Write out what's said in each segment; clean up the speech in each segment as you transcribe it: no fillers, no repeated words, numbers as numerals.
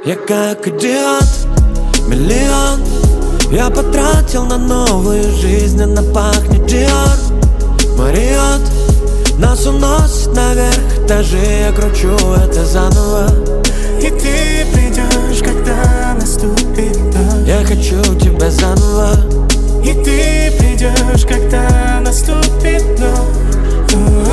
Я как идиот, миллион я потратил на новую жизнь. Она пахнет Dior, Marriott. Нас уносит наверх этажи, я кручу это заново. И ты придешь, когда наступит дождь. Я хочу тебя заново. И ты придешь, когда наступит ночь.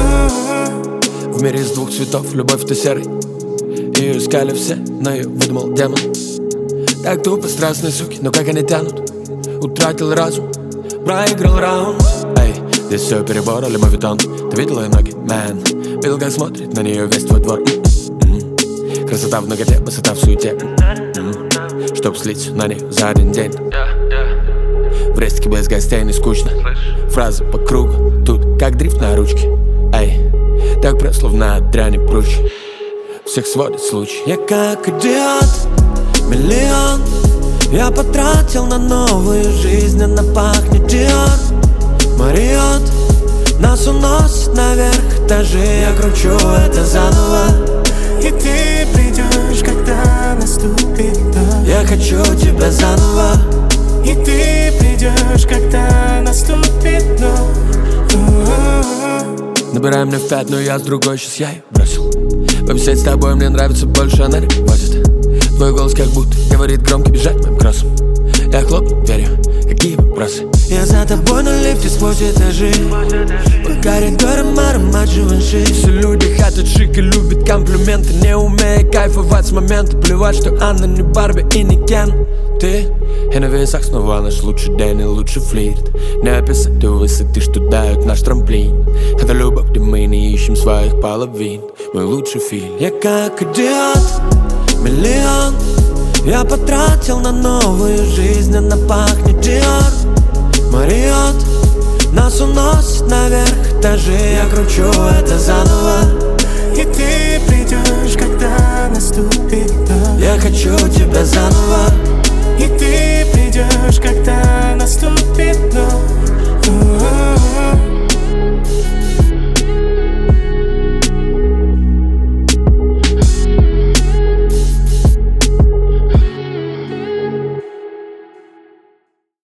В мире из двух цветов любовь-то серый. Ее искали все, но ее выдумал демон. Так тупо страстные суки, но как они тянут. Утратил разум, проиграл раунд. Эй, здесь все перебор, лимовитон. Ты видела ее ноги, мэн? Видел, как смотрит на нее весь твой двор. Красота в ноготе, высота в суете. Чтоб слить на них за один день. В рестике без гостей не скучно. Фразы по кругу, тут как дрифт на ручке. Эй, так просто словно от дряни прочь. Всех сводит случай. Я как идиот, миллион я потратил на новую жизнь. Она пахнет Dior, Marriott. Нас уносит наверх этажи, я кручу это заново. И ты придешь, когда наступит дождь. Я хочу тебя заново. И ты придешь, когда наступит ночь. Набирай меня в 5, но я с другой, сейчас я ее бросил. Повисеть с тобой мне нравится больше, она возит. Твой голос как будто говорит громко, бежать моим кроссом. Я хлопну дверью, какие вопросы? Я за тобой на лифте сквозь этажи. По коридорам аромат Живанши. Все люди хотят шик и любят комплименты, не умея кайфовать с момента. Плевать, что она не Барби и не Кен. Ты и на весах снова наш лучший день и лучший флирт. Не описать ту высоты, что дают наш трамплин. Это любовь, где мы не ищем своих половин. Мой лучший фильм. Я как идиот, миллион я потратил на новую жизнь. Она пахнет Dior, Marriott. Нас уносит наверх этажи, я кручу это заново.